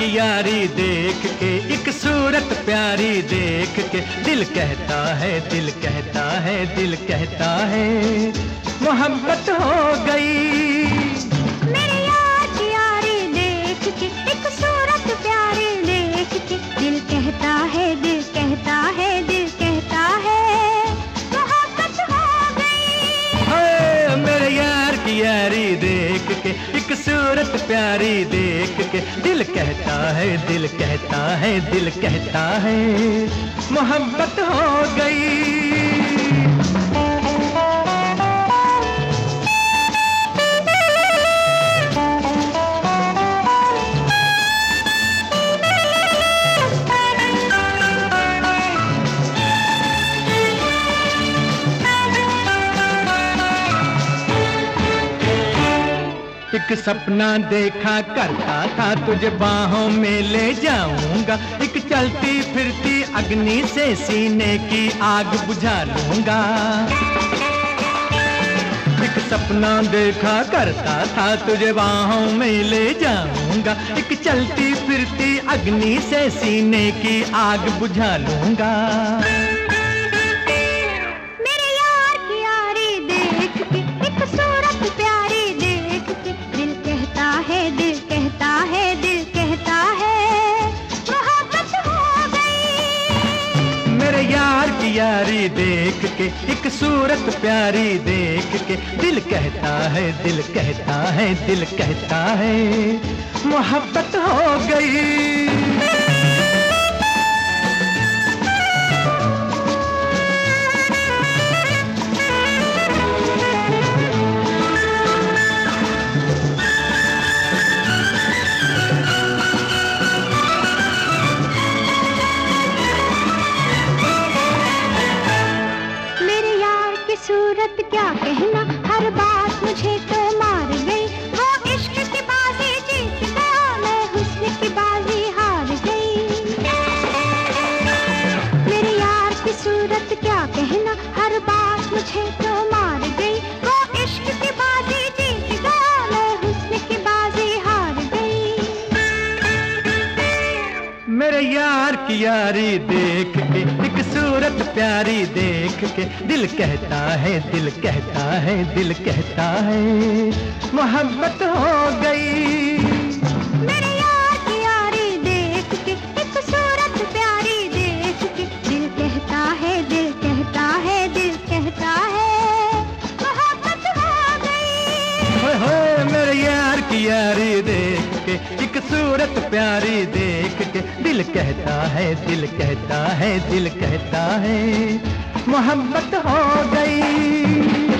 की यारी देख के, एक सूरत प्यारी देख के, दिल कहता है, दिल कहता है, दिल कहता है मोहब्बत हो गई। मेरे यार की यारी देख के, एक सूरत प्यारी देख के, दिल कहता है, दिल कहता है, दिल कहता है मोहब्बत हो गई। मेरे यार की यारी देख के, एक सूरत प्यारी देख के, दिल कहता है, दिल कहता है, दिल कहता है मोहब्बत हो गई। एक सपना देखा करता था, तुझे बाहों में ले जाऊंगा, एक चलती फिरती अग्नि से सीने की आग बुझा लूंगा। एक सपना देखा करता था, तुझे बाहों में ले जाऊंगा, एक चलती फिरती अग्नि से सीने की आग बुझा लूंगा। मेरे यार की यारी देख के, एक सूरत प्यारी देख के, दिल कहता है, दिल कहता है, दिल कहता है मोहब्बत हो गई। मेरे यार की यारी देख के, एक सूरत प्यारी देख के, दिल कहता है, दिल कहता है, दिल कहता है मोहब्बत हो गई। सूरत क्या कहना, हर बात मुझे तो मार गई। वो इश्क की बाजी जीत गया, मैं हुस्न की बाजी हार गई। मेरे यार की सूरत क्या कहना, हर बात मुझे तो मार गई। वो इश्क की बाजी जीत गया, मैं हुस्न की बाजी हार गई। मेरे यार की यारी देख के, एक सूरत प्यारी देख के, दिल कहता है, दिल कहता है, दिल कहता है मोहब्बत हो गई। मेरे यार की यारी देख के, एक सूरत प्यारी देख के, दिल कहता है, दिल कहता है, दिल कहता है मोहब्बत हो गई। मेरे यार की यारी देख के, एक सूरत प्यारी देख के, दिल कहता है, दिल कहता है, दिल कहता है मोहब्बत हो गई।